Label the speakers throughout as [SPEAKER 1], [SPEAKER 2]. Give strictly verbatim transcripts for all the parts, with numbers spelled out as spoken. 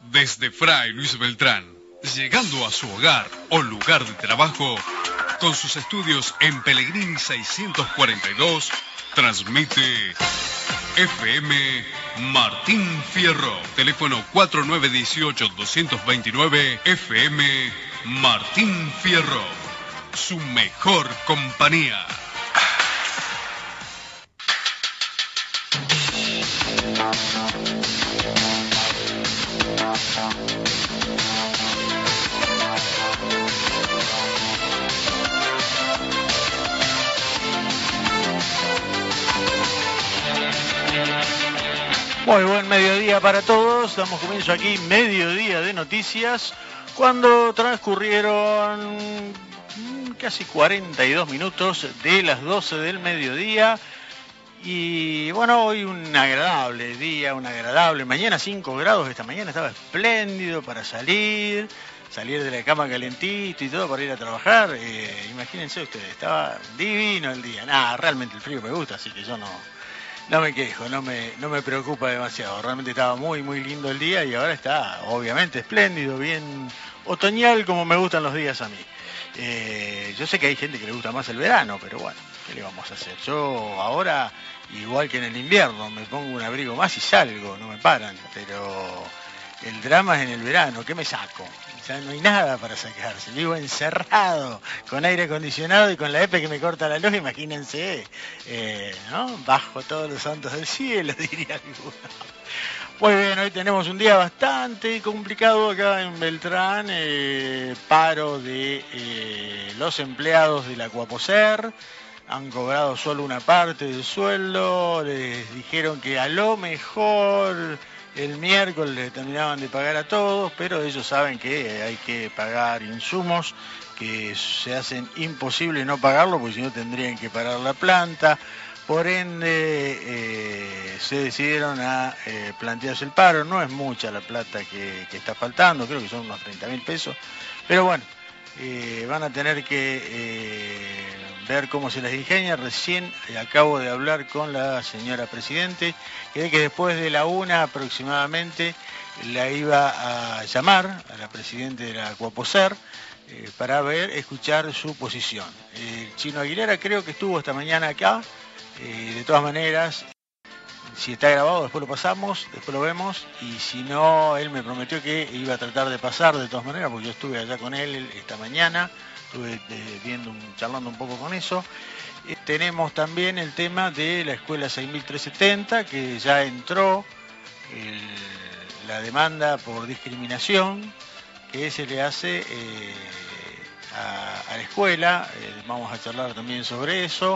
[SPEAKER 1] Desde Fray Luis Beltrán, llegando a su hogar o lugar de trabajo, con sus estudios en Pellegrini seiscientos cuarenta y dos, transmite F M Martín Fierro. Teléfono cuatro nueve uno ocho, dos dos nueve, F M Martín Fierro. Su mejor compañía.
[SPEAKER 2] Muy buen mediodía para todos. Damos comienzo aquí, mediodía de noticias, cuando transcurrieron casi cuarenta y dos minutos de las doce del mediodía. Y bueno, hoy un agradable día, un agradable mañana, cinco grados. Esta mañana estaba espléndido para salir, salir de la cama calentito y todo para ir a trabajar. Eh, imagínense ustedes, estaba divino el día. Nada, realmente el frío me gusta, así que yo no... No me quejo, no me, no me preocupa demasiado. Realmente estaba muy, muy lindo el día y ahora está, obviamente, espléndido, bien otoñal como me gustan los días a mí. Eh, yo sé que hay gente que le gusta más el verano, pero bueno, ¿qué le vamos a hacer? Yo ahora, igual que en el invierno, me pongo un abrigo más y salgo, no me paran. Pero el drama es en el verano, ¿qué me saco? Ya no hay nada para sacarse, vivo encerrado, con aire acondicionado y con la E P E que me corta la luz, imagínense, eh, ¿no? Bajo todos los santos del cielo, diría alguno. Muy bien, hoy tenemos un día bastante complicado acá en Beltrán, eh, paro de eh, los empleados de la Cuaposer, han cobrado solo una parte del sueldo, les dijeron que a lo mejor... el miércoles le terminaban de pagar a todos, pero ellos saben que hay que pagar insumos que se hacen imposible no pagarlo, porque si no tendrían que parar la planta. Por ende, eh, se decidieron a eh, plantearse el paro. No es mucha la plata que, que está faltando, creo que son unos treinta mil pesos. Pero bueno, eh, van a tener que eh, ver cómo se les ingenia. Recién eh, acabo de hablar con la señora Presidente, que de que después de la una aproximadamente la iba a llamar a la Presidente de la Cuaposer eh, para ver, escuchar su posición. El Chino Aguilera creo que estuvo esta mañana acá, eh, de todas maneras, si está grabado después lo pasamos, después lo vemos, y si no, él me prometió que iba a tratar de pasar de todas maneras, porque yo estuve allá con él esta mañana, estuve eh, viendo, un, charlando un poco con eso. Eh, tenemos también el tema de la escuela seis mil trescientos setenta, que ya entró el, la demanda por discriminación que se le hace eh, a, a la escuela. Eh, vamos a charlar también sobre eso.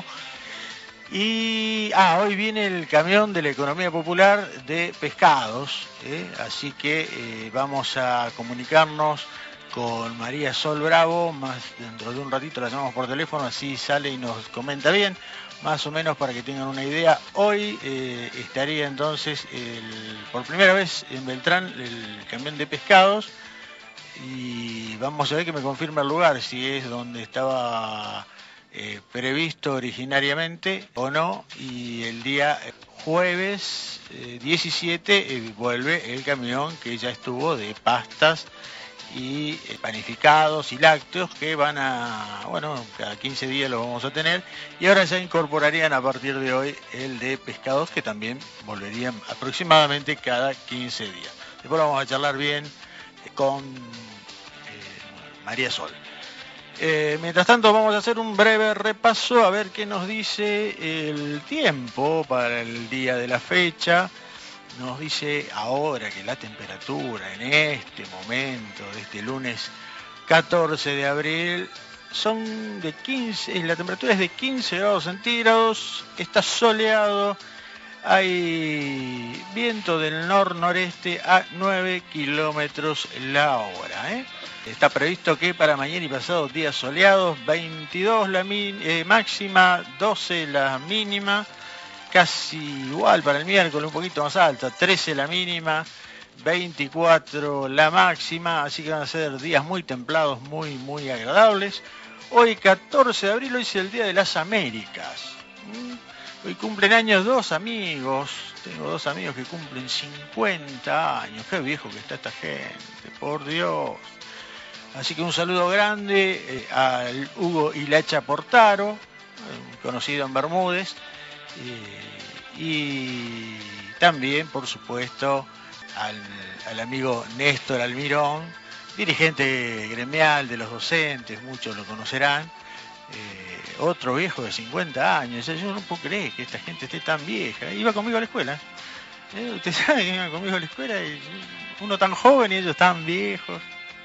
[SPEAKER 2] Y ah, hoy viene el camión de la economía popular de pescados, ¿eh? Así que eh, vamos a comunicarnos con María Sol Bravo, más dentro de un ratito la llamamos por teléfono, así sale y nos comenta bien, más o menos para que tengan una idea. Hoy eh, estaría entonces el, por primera vez en Beltrán el camión de pescados, y vamos a ver que me confirma el lugar, si es donde estaba eh, previsto originariamente o no, y el día jueves eh, diecisiete eh, vuelve el camión que ya estuvo de pastas y panificados y lácteos, que van a, bueno, cada quince días lo vamos a tener, y ahora ya incorporarían a partir de hoy el de pescados, que también volverían aproximadamente cada quince días. Después lo vamos a charlar bien con eh, María Sol. Eh, mientras tanto vamos a hacer un breve repaso a ver qué nos dice el tiempo para el día de la fecha. Nos dice ahora que la temperatura en este momento, de este lunes catorce de abril, son de quince, la temperatura es de quince grados centígrados, está soleado, hay viento del nor-noreste a nueve kilómetros la hora. ¿eh? Está previsto que para mañana y pasado días soleados, veintidós la min, eh, máxima, doce la mínima. Casi igual para el miércoles, un poquito más alta, trece la mínima, veinticuatro la máxima, así que van a ser días muy templados, muy, muy agradables. Hoy catorce de abril, hoy es el Día de las Américas. Hoy cumplen años dos amigos tengo dos amigos que cumplen cincuenta años. Qué viejo que está esta gente, por Dios. Así que un saludo grande eh, al Hugo Hilacha Portaro, eh, conocido en Bermúdez, eh, y también, por supuesto, al, al amigo Néstor Almirón, dirigente gremial de los docentes, muchos lo conocerán. Eh, otro viejo de cincuenta años. Yo no puedo creer que esta gente esté tan vieja. Iba conmigo a la escuela. ¿Eh? Usted sabe que iba conmigo a la escuela y uno tan joven y ellos tan viejos.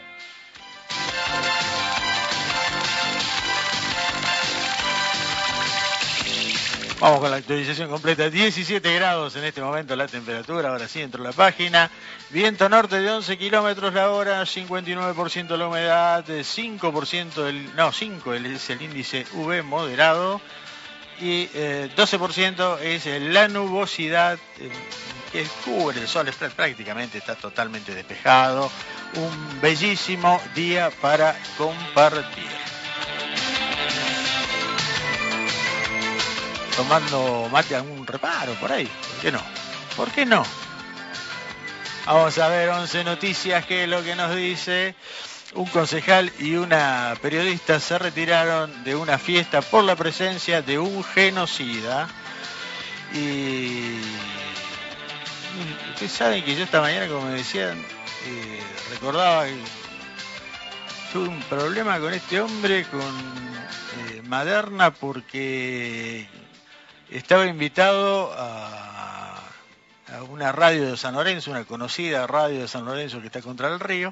[SPEAKER 2] Vamos con la actualización completa. diecisiete grados en este momento la temperatura. Ahora sí, entro a la página. Viento norte de once kilómetros la hora, cincuenta y nueve por ciento la humedad, cinco por ciento el, no, cinco es el índice U V moderado y eh, doce por ciento es la nubosidad eh, que cubre el sol. Prácticamente está totalmente despejado. Un bellísimo día para compartir. Tomando mate algún reparo por ahí, ¿por qué no? ¿Por qué no? Vamos a ver once Noticias, que es lo que nos dice. Un concejal y una periodista se retiraron de una fiesta por la presencia de un genocida. Y ustedes saben que yo esta mañana, como me decían, eh, recordaba que tuve un problema con este hombre, con eh, Maderna, porque estaba invitado a, a una radio de San Lorenzo, una conocida radio de San Lorenzo que está contra el río.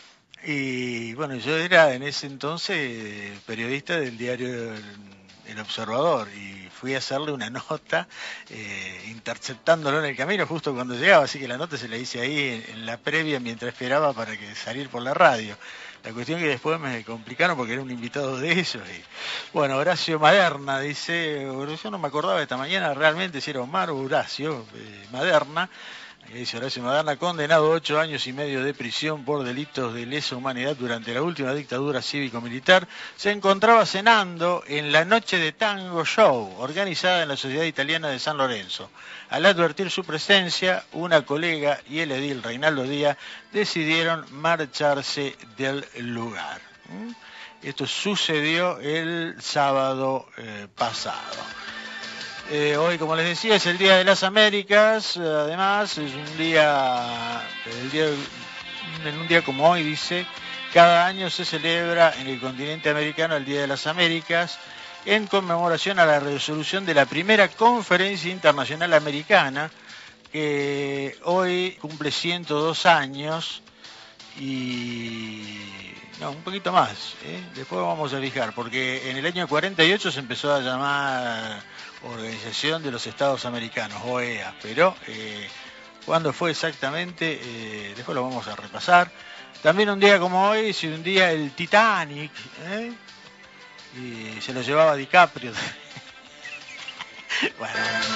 [SPEAKER 2] Y bueno, yo era en ese entonces periodista del diario El, El Observador y fui a hacerle una nota eh, interceptándolo en el camino justo cuando llegaba, así que la nota se la hice ahí en, en la previa mientras esperaba para que salir por la radio. La cuestión que después me complicaron porque era un invitado de ellos. Y, bueno, Horacio Maderna dice, yo no me acordaba esta mañana realmente si era Omar o Horacio eh, Maderna. Dice Horacio Maderna, condenado a ocho años y medio de prisión por delitos de lesa humanidad durante la última dictadura cívico-militar, se encontraba cenando en la Noche de Tango Show, organizada en la Sociedad Italiana de San Lorenzo. Al advertir su presencia, una colega y el edil Reinaldo Díaz decidieron marcharse del lugar. Esto sucedió el sábado eh, pasado. Eh, hoy, como les decía, es el Día de las Américas. Además, es un día, el día, en un día como hoy, dice, cada año se celebra en el continente americano el Día de las Américas en conmemoración a la resolución de la primera Conferencia Internacional Americana, que hoy cumple ciento dos años y... no, un poquito más, ¿eh? Después vamos a fijar, porque en el año cuarenta y ocho se empezó a llamar Organización de los Estados Americanos, O E A, pero eh, ¿cuándo fue exactamente? Eh, después lo vamos a repasar. También un día como hoy, si un día el Titanic, ¿eh? Y se lo llevaba DiCaprio. Bueno.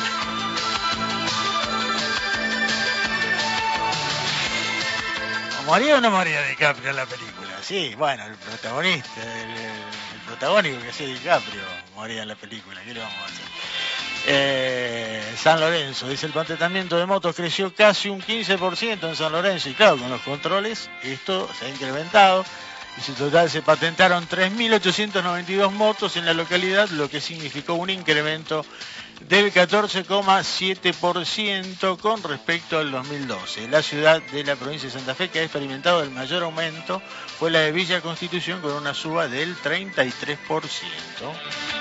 [SPEAKER 2] ¿Moría o no moría DiCaprio en la película? Sí, bueno, el protagonista, el, el protagónico que hacía DiCaprio moría en la película. ¿Qué le vamos a hacer? Eh, San Lorenzo, dice, el patentamiento de motos creció casi un quince por ciento en San Lorenzo y claro, con los controles esto se ha incrementado. En total se patentaron tres mil ochocientas noventa y dos motos en la localidad, lo que significó un incremento del catorce coma siete por ciento con respecto al dos mil doce. La ciudad de la provincia de Santa Fe que ha experimentado el mayor aumento fue la de Villa Constitución, con una suba del treinta y tres por ciento.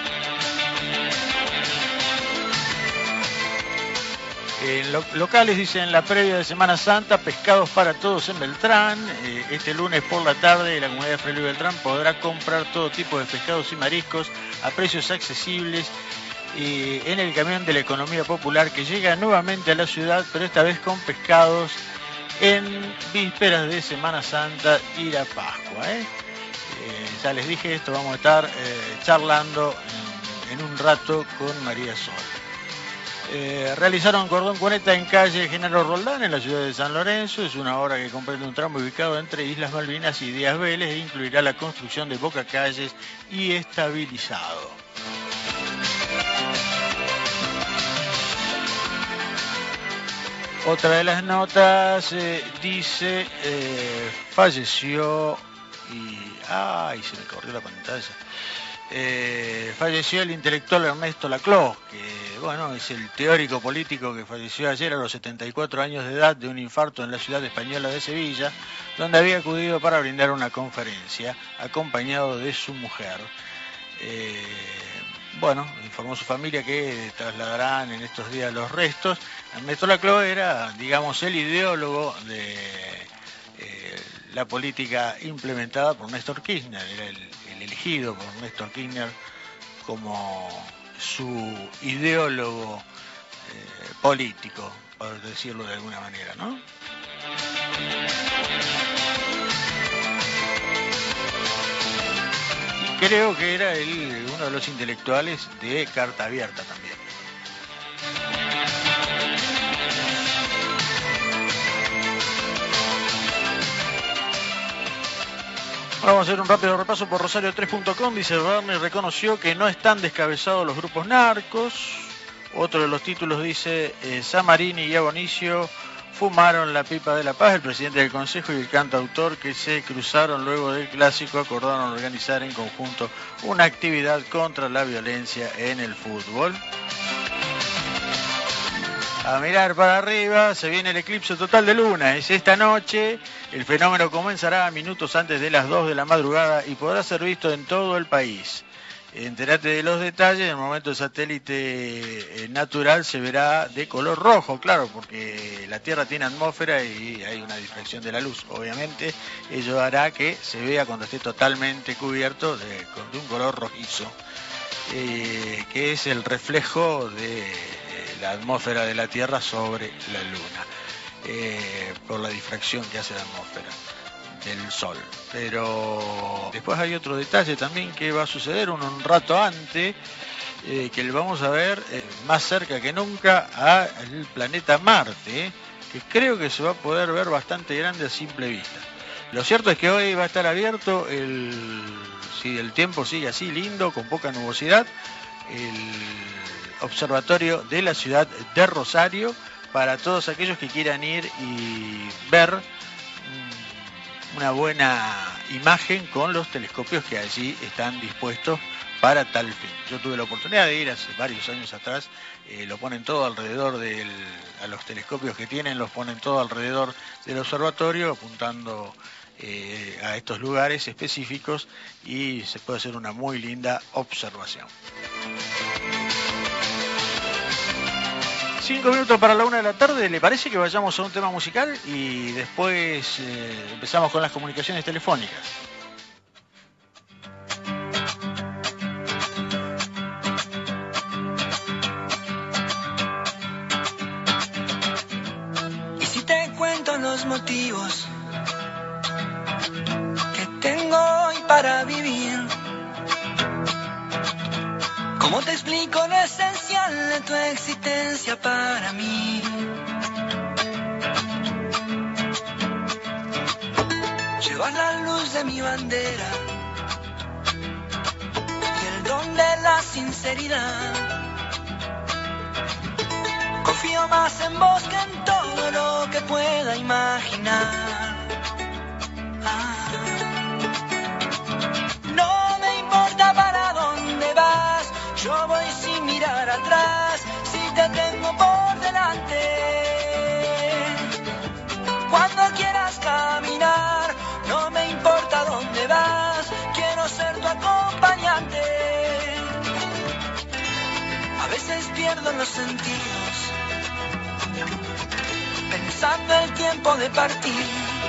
[SPEAKER 2] En lo, locales, dicen, en la previa de Semana Santa, pescados para todos en Beltrán. Eh, este lunes por la tarde la comunidad de Fray Luis Beltrán podrá comprar todo tipo de pescados y mariscos a precios accesibles eh, en el camión de la economía popular que llega nuevamente a la ciudad, pero esta vez con pescados en vísperas de Semana Santa y la Pascua. ¿eh? Eh, ya les dije esto, vamos a estar eh, charlando en, en un rato con María Sol. Eh, realizaron cordón cuneta en calle General Roldán, en la ciudad de San Lorenzo. Es una obra que comprende un tramo ubicado entre Islas Malvinas y Díaz Vélez e incluirá la construcción de bocacalles y estabilizado. Otra de las notas eh, dice, eh, falleció y... ¡Ay! Se me corrió la pantalla. Eh, falleció el intelectual Ernesto Laclau, que bueno, es el teórico político que falleció ayer a los setenta y cuatro años de edad de un infarto en la ciudad española de Sevilla, donde había acudido para brindar una conferencia, acompañado de su mujer. Eh, bueno, informó su familia que trasladarán en estos días los restos. Ernesto Laclau era, digamos, el ideólogo de eh, la política implementada por Néstor Kirchner, era el, el elegido por Néstor Kirchner como su ideólogo eh, político, por decirlo de alguna manera, ¿no? Creo que era el, uno de los intelectuales de Carta Abierta también. Ahora vamos a hacer un rápido repaso por Rosario tres punto com. Dice, Bernie reconoció que no están descabezados los grupos narcos. Otro de los títulos dice, eh, Samarini y Abonicio fumaron la pipa de la paz. El presidente del Consejo y el cantautor que se cruzaron luego del clásico acordaron organizar en conjunto una actividad contra la violencia en el fútbol. A mirar para arriba, se viene el eclipse total de luna. Es esta noche. El fenómeno comenzará minutos antes de las dos de la madrugada y podrá ser visto en todo el país. Entérate de los detalles. En el momento el satélite natural se verá de color rojo, claro, porque la Tierra tiene atmósfera y hay una difracción de la luz. Obviamente, ello hará que se vea cuando esté totalmente cubierto de, de un color rojizo, eh, que es el reflejo de la atmósfera de la Tierra sobre la Luna, eh, por la difracción que hace la atmósfera del Sol. Pero después hay otro detalle también que va a suceder un, un rato antes, eh, que le vamos a ver eh, más cerca que nunca al planeta Marte, eh, que creo que se va a poder ver bastante grande a simple vista. Lo cierto es que hoy va a estar abierto, el, si el tiempo sigue así lindo, con poca nubosidad, el observatorio de la ciudad de Rosario, para todos aquellos que quieran ir y ver una buena imagen con los telescopios que allí están dispuestos para tal fin. Yo tuve la oportunidad de ir hace varios años atrás, eh, lo ponen todo alrededor del, a los telescopios que tienen, los ponen todo alrededor del observatorio, apuntando eh, a estos lugares específicos, y se puede hacer una muy linda observación. Cinco minutos para la una de la tarde. ¿Le parece que vayamos a un tema musical y después eh, empezamos con las comunicaciones telefónicas?
[SPEAKER 3] Y si te cuento los motivos que tengo hoy para vivir, ¿cómo te explico lo esencial de tu existencia para mí? Llevas la luz de mi bandera y el don de la sinceridad. Confío más en vos que en todo lo que pueda imaginar. Ah. No me importa para dónde vas, yo voy sin mirar atrás, si te tengo por delante. Cuando quieras caminar, no me importa dónde vas, quiero ser tu acompañante. A veces pierdo los sentidos, pensando el tiempo de partir.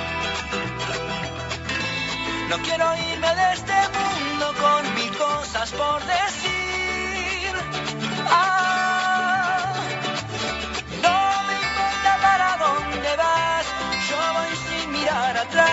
[SPEAKER 3] No quiero irme de este mundo con mil cosas por decir. Ah, no me importa para dónde vas, yo voy sin mirar atrás.